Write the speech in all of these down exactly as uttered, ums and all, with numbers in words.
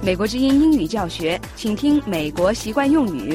美国之音英语教学，请听美国习惯用语。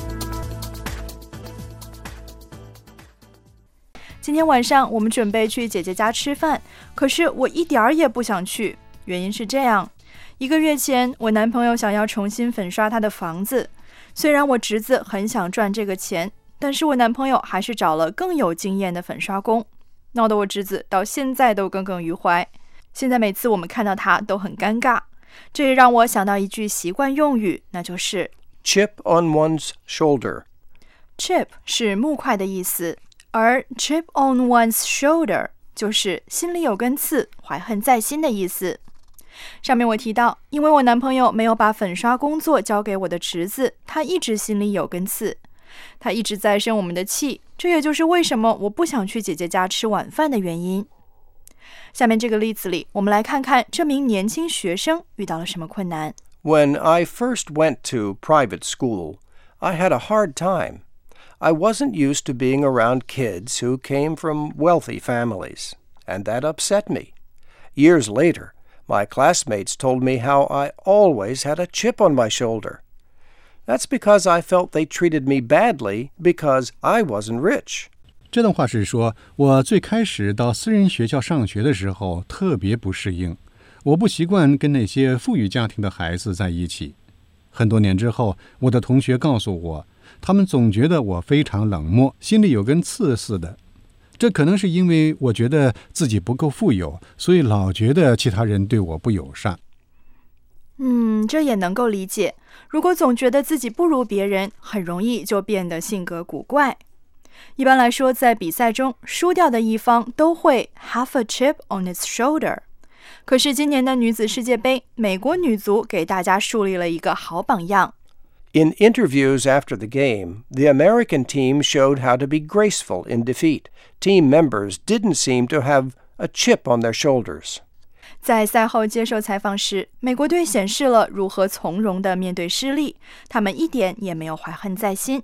今天晚上我们准备去姐姐家吃饭，可是我一点儿也不想去。原因是这样，一个月前我男朋友想要重新粉刷他的房子，虽然我侄子很想赚这个钱，但是我男朋友还是找了更有经验的粉刷工，闹得我侄子到现在都耿耿于怀。现在每次我们看到他都很尴尬，这也让我想到一句习惯用语，那就是 chip on one's shoulder。 Chip 是木块的意思，而 chip on one's shoulder 就是心里有根刺，怀恨在心的意思。上面我提到，因为我男朋友没有把粉刷工作交给我的侄子，他一直心里有根刺，他一直在生我们的气，这也就是为什么我不想去姐姐家吃晚饭的原因。下面这个例子里，我们来看看这名年轻学生遇到了什么困难。 When I first went to private school, I had a hard time. I wasn't used to being around kids who came from wealthy families, and that upset me. Years later, my classmates told me how I always had a chip on my shoulder. That's because I felt they treated me badly because I wasn't rich. 这段话是说，我最开始到私人学校上学的时候特别不适应，我不习惯跟那些富裕家庭的孩子在一起。很多年之后，我的同学告诉我，他们总觉得我非常冷漠，心里有根刺似的。这可能是因为我觉得自己不够富有，所以老觉得其他人对我不友善。 嗯，这也能够理解。如果总觉得自己不如别人，很容易就变得性格古怪。一般来说，在比赛中，输掉的一方都会 have a chip on its shoulder。可是今年的女子世界杯，美国女足给大家树立了一个好榜样。 In interviews after the game, the American team showed how to be graceful in defeat. Team members didn't seem to have a chip on their shoulders. 在赛后接受采访时，美国队显示了如何从容地面对失利，他们一点也没有怀恨在心。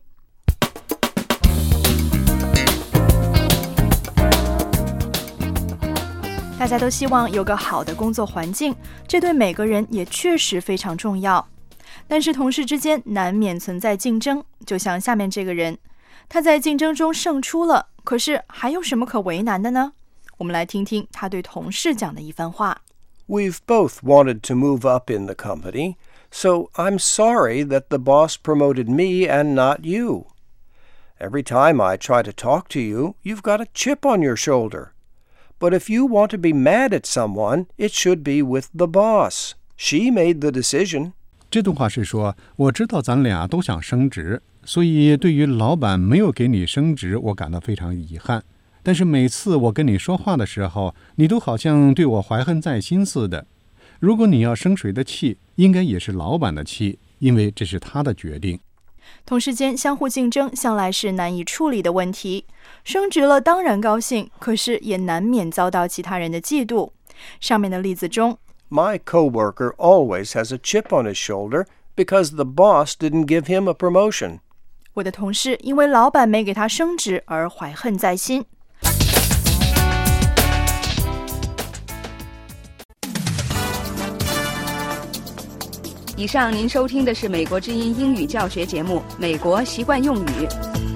大家都希望有个好的工作环境，这对每个人也确实非常重要。但是同事之间难免存在竞争，就像下面这个人，他在竞争中胜出了，可是还有什么可为难的呢？我们来听听他对同事讲的一番话。 We've both wanted to move up in the company, so I'm sorry that the boss promoted me and not you. Every time I try to talk to you, you've got a chip on your shoulder. But if you want to be mad at someone, it should be with the boss. She made the decision. 这段话是说，我知道咱俩都想升职，所以对于老板没有给你升职，我感到非常遗憾。但是每次我跟你说话的时候，你都好像对我怀恨在心似的。如果你要生谁的气，应该也是老板的气，因为这是他的决定。 同事间相互竞争向来是难以处理的问题，升职了当然高兴，可是也难免遭到其他人的嫉妒。上面的例子中， My coworker always has a chip on his shoulder because the boss didn't give him a promotion. 我的同事因为老板没给他升职而怀恨在心。 以上您收听的是美国之音英语教学节目《美国习惯用语》。